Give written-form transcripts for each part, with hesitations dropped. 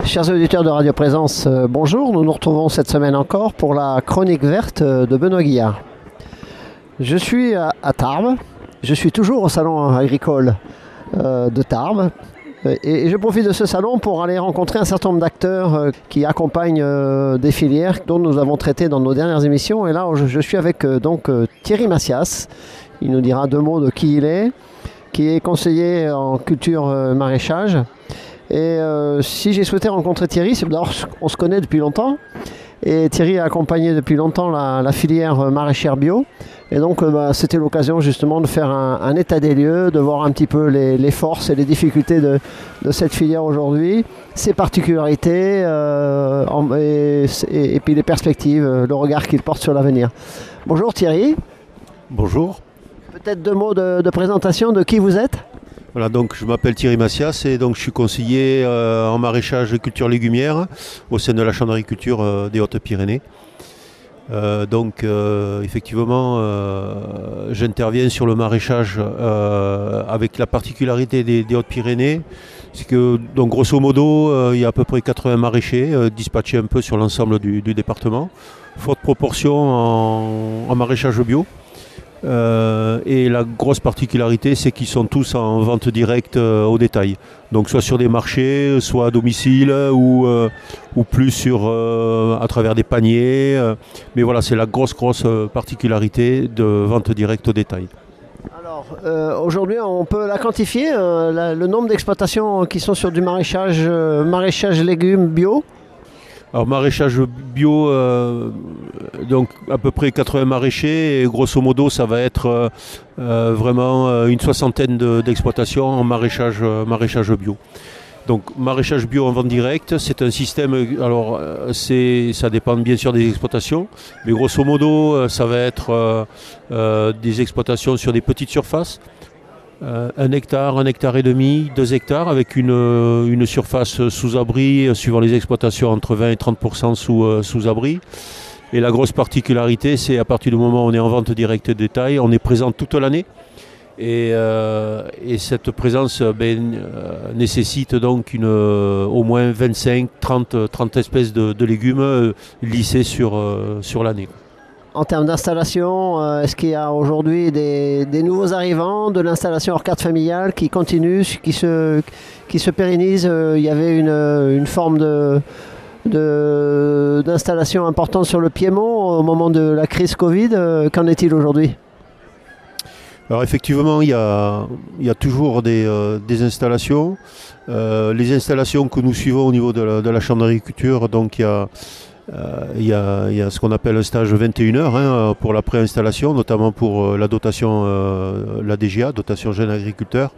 Chers auditeurs de Radio Présence, bonjour. Nous nous retrouvons cette semaine encore pour la chronique verte de Benoît Guillard. Je suis à Tarbes. Je suis toujours au salon agricole de Tarbes. Et je profite de ce salon pour aller rencontrer un certain nombre d'acteurs qui accompagnent des filières dont nous avons traité dans nos dernières émissions. Et là, je suis avec Thierry Macias. Il nous dira deux mots de qui il est, qui est conseiller en culture maraîchage. Et si j'ai souhaité rencontrer Thierry, c'est d'abord qu'on se connaît depuis longtemps. Et Thierry a accompagné depuis longtemps la filière maraîchère bio. Et donc c'était l'occasion justement de faire un état des lieux, de voir un petit peu les forces et les difficultés de cette filière aujourd'hui, ses particularités et puis les perspectives, le regard qu'il porte sur l'avenir. Bonjour Thierry. Bonjour. Peut-être deux mots de présentation de qui vous êtes ? Voilà, donc je m'appelle Thierry Macias et donc je suis conseiller en maraîchage et culture légumière au sein de la Chambre d'agriculture des Hautes-Pyrénées. Effectivement, j'interviens sur le maraîchage avec la particularité des Hautes-Pyrénées. C'est que, donc, grosso modo, il y a à peu près 80 maraîchers dispatchés un peu sur l'ensemble du département. Forte proportion en maraîchage bio. Et la grosse particularité, c'est qu'ils sont tous en vente directe au détail. Donc soit sur des marchés, soit à domicile ou plus à travers des paniers. Mais voilà, c'est la grosse particularité de vente directe au détail. Alors aujourd'hui, on peut la quantifier, le nombre d'exploitations qui sont sur du maraîchage légumes bio. Alors maraîchage bio, donc à peu près 80 maraîchers et grosso modo ça va être vraiment une soixantaine d'exploitations en maraîchage bio. Donc maraîchage bio en vente directe, c'est un système, alors ça dépend bien sûr des exploitations, mais grosso modo ça va être des exploitations sur des petites surfaces. 1 hectare, 1 hectare et demi, 2 hectares avec une surface sous abri suivant les exploitations entre 20 et 30% sous abri. Et la grosse particularité, c'est à partir du moment où on est en vente directe détail, on est présent toute l'année. Et cette présence nécessite donc au moins 25-30 espèces de légumes lissés sur l'année. En termes d'installation, est-ce qu'il y a aujourd'hui des nouveaux arrivants, de l'installation hors cadre familial qui continue, qui se pérennise? Il y avait une forme d'installation importante sur le Piémont au moment de la crise Covid. Qu'en est-il aujourd'hui? Alors effectivement, il y a toujours des installations. Les installations que nous suivons au niveau de la Chambre d'agriculture, donc il y a ce qu'on appelle un stage 21 heures pour la préinstallation, notamment pour la dotation, la DGA, dotation jeune agriculteur.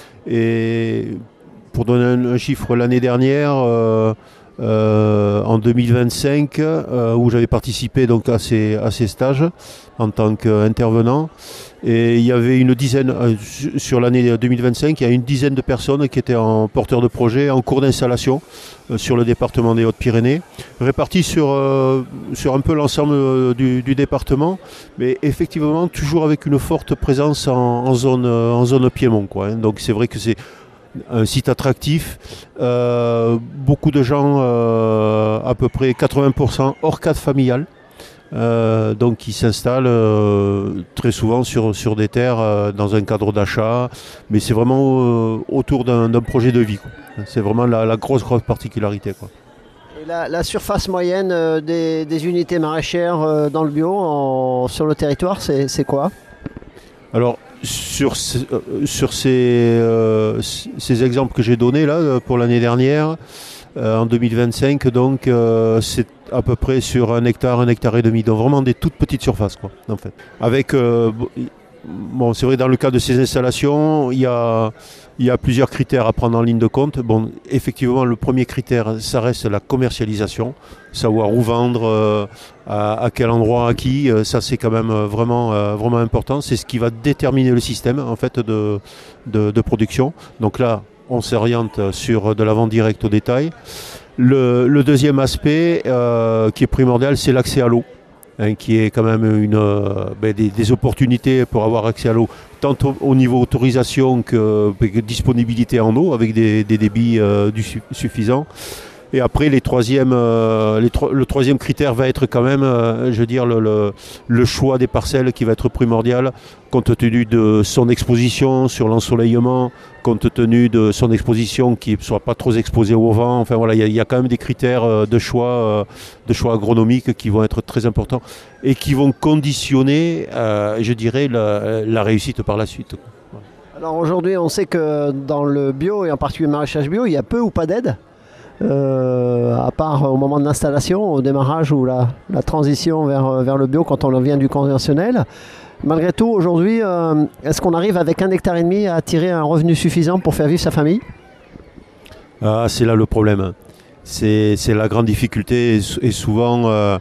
Et pour donner un chiffre, l'année dernière, en 2025, où j'avais participé donc à ces stages en tant qu'intervenant, et il y avait une dizaine, sur l'année 2025, il y a une dizaine de personnes qui étaient en porteurs de projet en cours d'installation sur le département des Hautes-Pyrénées, répartis sur un peu l'ensemble du département, mais effectivement toujours avec une forte présence en zone Piémont, quoi, hein. Donc c'est vrai que c'est un site attractif, beaucoup de gens, à peu près 80% hors cadre familial. Donc qui s'installent très souvent sur des terres dans un cadre d'achat, mais c'est vraiment autour d'un projet de vie, quoi. C'est vraiment la grosse particularité, quoi. Et la surface moyenne des unités maraîchères dans le bio sur le territoire, c'est quoi? Alors sur ces exemples que j'ai donnés là pour l'année dernière, en 2025, donc c'est à peu près sur 1 hectare, 1 hectare et demi, donc vraiment des toutes petites surfaces, quoi, en fait. Avec, c'est vrai, dans le cas de ces installations, il y a plusieurs critères à prendre en ligne de compte. Bon, effectivement, le premier critère, ça reste la commercialisation, savoir où vendre, à quel endroit, à qui. Ça, c'est quand même vraiment important. C'est ce qui va déterminer le système, en fait, de production. Donc là, on s'oriente sur de la vente directe au détail. Le deuxième aspect qui est primordial, c'est l'accès à l'eau, hein, qui est quand même des opportunités pour avoir accès à l'eau, tant au niveau autorisation que disponibilité en eau, avec des débits suffisants. Et après, le troisième critère va être quand même, je veux dire, le choix des parcelles qui va être primordial, compte tenu de son exposition sur l'ensoleillement, compte tenu de son exposition qui ne soit pas trop exposée au vent. Enfin voilà, il y a quand même des critères de choix agronomiques qui vont être très importants et qui vont conditionner, je dirais, la réussite par la suite. Alors aujourd'hui, on sait que dans le bio, et en particulier le maraîchage bio, il y a peu ou pas d'aide. À part au moment de l'installation, au démarrage ou la transition vers le bio quand on vient du conventionnel. Malgré tout, aujourd'hui, est-ce qu'on arrive avec 1,5 hectare à tirer un revenu suffisant pour faire vivre sa famille ? C'est là le problème. C'est la grande difficulté et souvent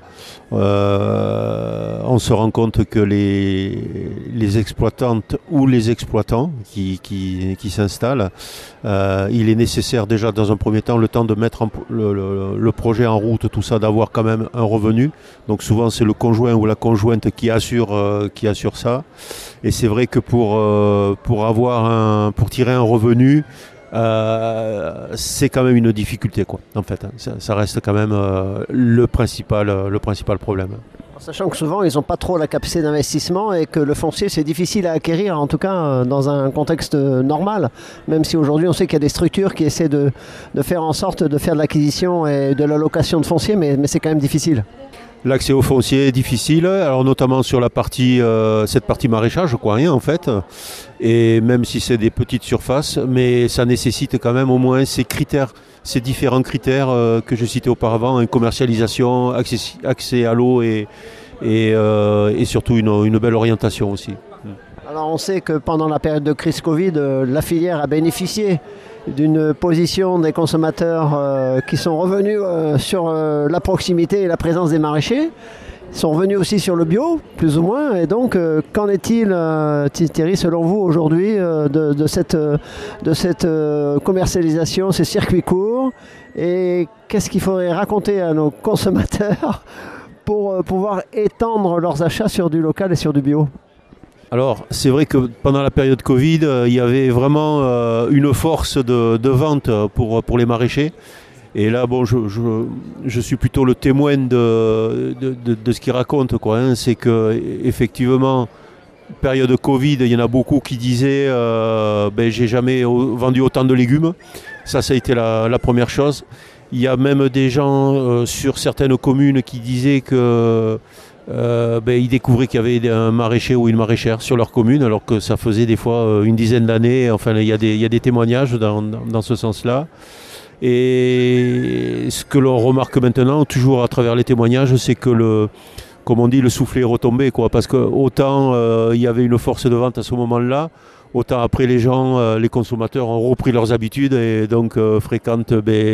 on se rend compte que les exploitantes ou les exploitants qui s'installent, il est nécessaire déjà dans un premier temps le temps de mettre le projet en route, tout ça, d'avoir quand même un revenu. Donc souvent c'est le conjoint ou la conjointe qui assure ça. Et c'est vrai que pour tirer un revenu, c'est quand même une difficulté, quoi, en fait. Ça reste quand même le principal problème. Sachant que souvent ils n'ont pas trop la capacité d'investissement et que le foncier c'est difficile à acquérir, en tout cas dans un contexte normal, même si aujourd'hui on sait qu'il y a des structures qui essaient de faire en sorte de faire de l'acquisition et de la location de foncier, mais c'est quand même difficile. L'accès au foncier est difficile, alors notamment sur cette partie maraîchage, quoi, en fait. Et même si c'est des petites surfaces, mais ça nécessite quand même au moins ces différents critères que je citais auparavant, une commercialisation, accès à l'eau et surtout une belle orientation aussi. Alors on sait que pendant la période de crise Covid, la filière a bénéficié d'une position des consommateurs qui sont revenus sur la proximité et la présence des maraîchers. Ils sont revenus aussi sur le bio, plus ou moins. Et donc, qu'en est-il, Thierry, selon vous, aujourd'hui, de cette commercialisation, ces circuits courts? Et qu'est-ce qu'il faudrait raconter à nos consommateurs pour pouvoir étendre leurs achats sur du local et sur du bio? Alors, c'est vrai que pendant la période Covid, il y avait vraiment une force de vente pour les maraîchers. Et là, bon, je suis plutôt le témoin de ce qu'ils racontent, quoi, hein. C'est qu'effectivement, période Covid, il y en a beaucoup qui disaient j'ai jamais vendu autant de légumes. Ça a été la première chose. Il y a même des gens sur certaines communes qui disaient que ils découvraient qu'il y avait un maraîcher ou une maraîchère sur leur commune, alors que ça faisait des fois une dizaine d'années. Enfin, il y a des témoignages dans ce sens-là. Et ce que l'on remarque maintenant, toujours à travers les témoignages, c'est que comme on dit, le soufflet est retombé, quoi, parce que autant il y avait une force de vente à ce moment-là, autant après les les consommateurs ont repris leurs habitudes et donc fréquentent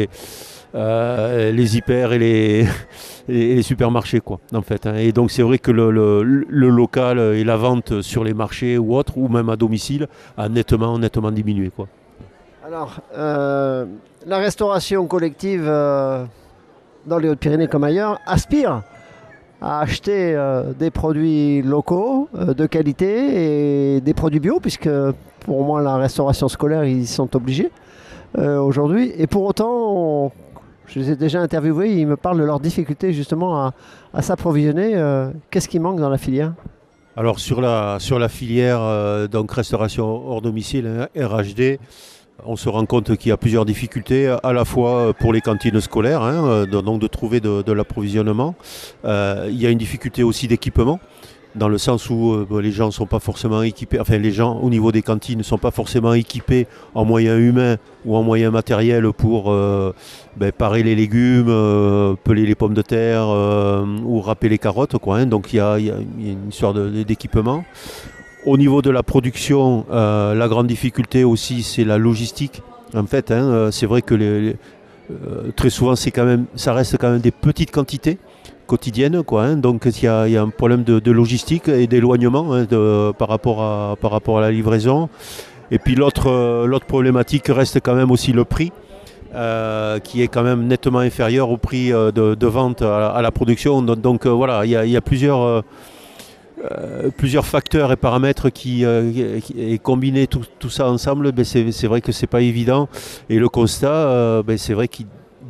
les hyper et les supermarchés, quoi, en fait, hein. Et donc c'est vrai que le local et la vente sur les marchés ou autres, ou même à domicile, a nettement diminué, quoi. Alors, la restauration collective dans les Hautes-Pyrénées comme ailleurs aspire à acheter des produits locaux de qualité et des produits bio, puisque pour moi la restauration scolaire ils sont obligés aujourd'hui. Et pour autant, je les ai déjà interviewés, ils me parlent de leurs difficultés justement à s'approvisionner. Qu'est-ce qui manque dans la filière ? Alors sur la filière donc restauration hors domicile, hein, RHD, on se rend compte qu'il y a plusieurs difficultés, à la fois pour les cantines scolaires, hein, donc de trouver de l'approvisionnement. Il y a une difficulté aussi d'équipement, dans le sens où les gens ne sont pas forcément équipés, enfin les gens au niveau des cantines ne sont pas forcément équipés en moyens humains ou en moyens matériels pour parer les légumes, peler les pommes de terre ou râper les carottes, quoi, hein. Donc il y a une histoire d'équipement. Au niveau de la production, la grande difficulté aussi, c'est la logistique. En fait, hein, c'est vrai que très souvent, ça reste quand même des petites quantités quotidiennes, quoi, hein. Donc il y a un problème de logistique et d'éloignement, hein, par rapport à la livraison. Et puis l'autre problématique reste quand même aussi le prix, qui est quand même nettement inférieur au prix de vente à la production. Donc voilà, il y a plusieurs facteurs et paramètres et combiner tout ça ensemble, c'est vrai que c'est pas évident. Et le constat, c'est vrai qu'il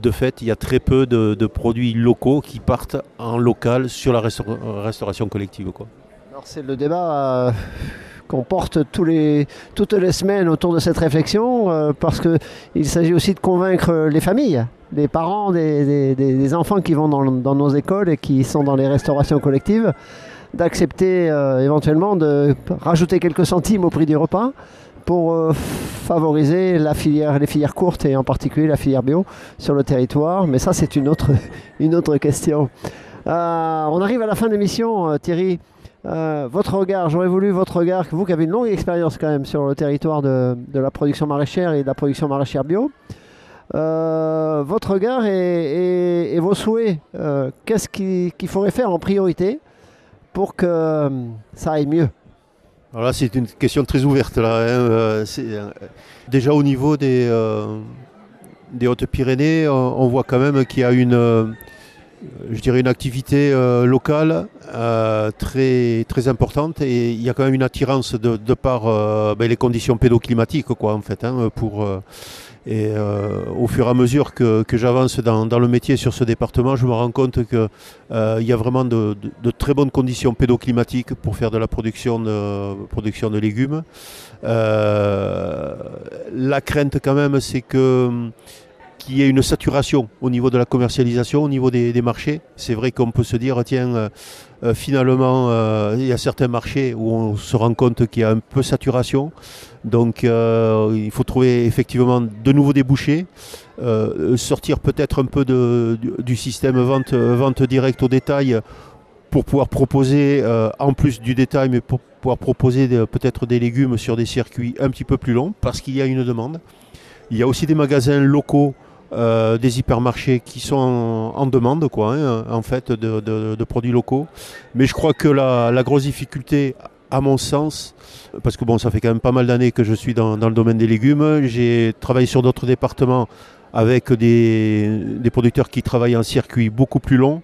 de fait, il y a très peu de produits locaux qui partent en local sur la restauration collective, quoi. Alors c'est le débat qu'on porte toutes les semaines autour de cette réflexion, parce qu'il s'agit aussi de convaincre les familles, les parents des enfants qui vont dans nos écoles et qui sont dans les restaurations collectives, d'accepter éventuellement de rajouter quelques centimes au prix du repas pour favoriser les filières courtes et en particulier la filière bio sur le territoire. Mais ça, c'est une autre question. On arrive à la fin de l'émission, Thierry. Votre regard, j'aurais voulu votre regard, vous qui avez une longue expérience quand même sur le territoire de la production maraîchère et de la production maraîchère bio. Votre regard et vos souhaits, qu'est-ce qu'il faudrait faire en priorité pour que ça aille mieux? Alors là, c'est une question très ouverte. Là, déjà au niveau des Hautes-Pyrénées, on voit quand même qu'il y a une activité locale très, très importante, et il y a quand même une attirance de par les conditions pédoclimatiques, quoi, en fait, au fur et à mesure que j'avance dans le métier sur ce département, je me rends compte qu'il y a vraiment de très bonnes conditions pédoclimatiques pour faire de la production de légumes. La crainte quand même, c'est qu'il y ait une saturation au niveau de la commercialisation, au niveau des marchés. C'est vrai qu'on peut se dire, tiens, finalement, il y a certains marchés où on se rend compte qu'il y a un peu saturation. Donc il faut trouver effectivement de nouveaux débouchés, sortir peut-être un peu du système vente directe au détail pour pouvoir proposer, en plus du détail, mais pour pouvoir proposer peut-être des légumes sur des circuits un petit peu plus longs, parce qu'il y a une demande. Il y a aussi des magasins locaux, des hypermarchés qui sont en demande, quoi, en fait, de produits locaux. Mais je crois que la grosse difficulté, à mon sens, parce que bon, ça fait quand même pas mal d'années que je suis dans le domaine des légumes, j'ai travaillé sur d'autres départements avec des producteurs qui travaillent en circuit beaucoup plus long.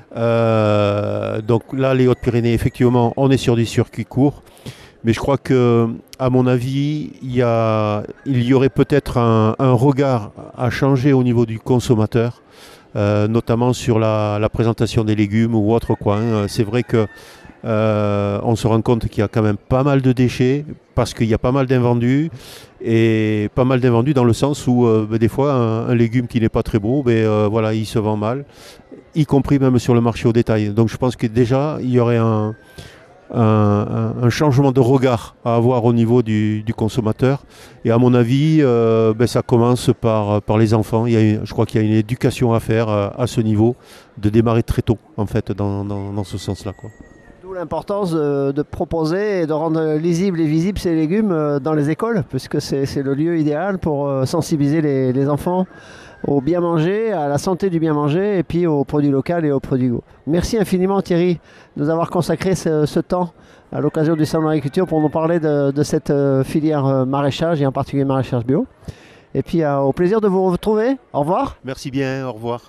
Donc là, les Hautes-Pyrénées, effectivement, on est sur des circuits courts. Mais je crois que, à mon avis, il y aurait peut-être un regard à changer au niveau du consommateur, notamment sur la présentation des légumes ou autre, quoi. C'est vrai que on se rend compte qu'il y a quand même pas mal de déchets, parce qu'il y a pas mal d'invendus, et pas mal d'invendus dans le sens où des fois un légume qui n'est pas très beau, voilà, il se vend mal, y compris même sur le marché au détail. Donc je pense que déjà il y aurait un changement de regard à avoir au niveau du consommateur, et à mon avis ça commence par les enfants. Je crois qu'il y a une éducation à faire à ce niveau, de démarrer très tôt en fait dans ce sens-là, quoi. D'où l'importance de proposer et de rendre lisibles et visibles ces légumes dans les écoles, puisque c'est le lieu idéal pour sensibiliser les enfants au bien manger, à la santé du bien manger, et puis aux produits locaux et aux produits bio. Merci infiniment, Thierry, de nous avoir consacré ce temps à l'occasion du Salon de l'Agriculture pour nous parler de cette filière maraîchage, et en particulier maraîchage bio. Et puis au plaisir de vous retrouver. Au revoir. Merci bien, au revoir.